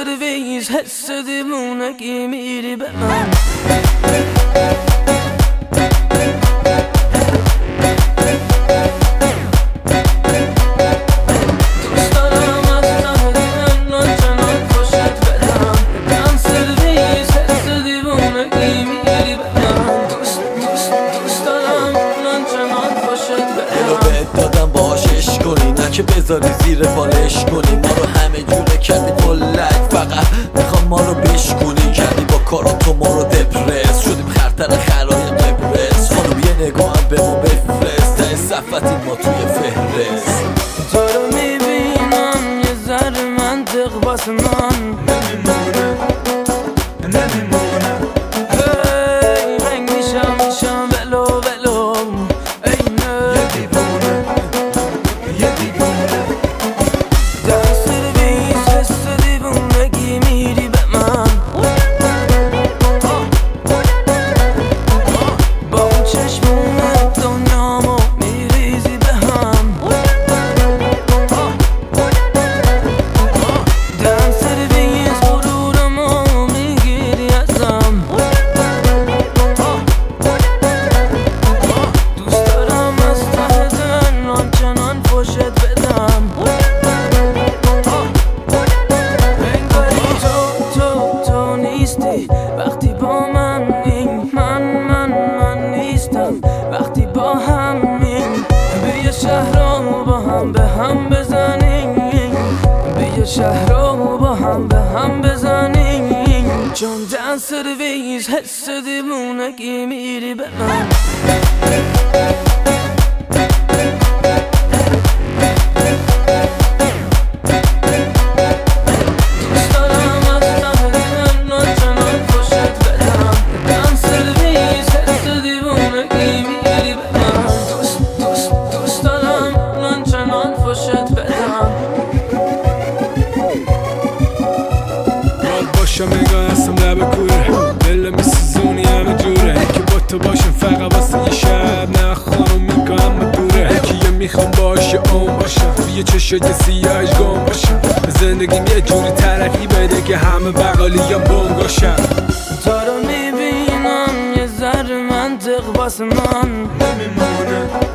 سرویس حس دیوونگی میری به من که بذاری زیر بالش کنی ما رو همه جوره کردی بلک فقط میخوام ما رو بشکنی کردی با کاراتو ما رو دپرس شدیم خرتر خرای قبرس خانم یه نگاه هم به ما بفرست ته صفتیم ما توی فهرست تو رو میبینم یه ذره منطق واسه من نمیمونه هی رنگ میشم ولو ولو اینه یه دیوونه وقتی با من نیستم وقتی با همین بیا شهر رو با هم به هم بزنیم بیا شهر رو با هم به هم بزنیم چون دن سرویس حس دیوونگی میری به من باشم نگاه هستم لب کوره دل میسوزونی همه جوره که با تو باشم فقط واسه یه شب نه خانم میگم همه دوره که یه میخوام باشه اون باشم توی چشای سیاهش گم باشم زندگیم یه جوری ترقی بده که همه بقالیم بونگاشم تو رو میبینم یه ذره منطق واسه من نمیمونه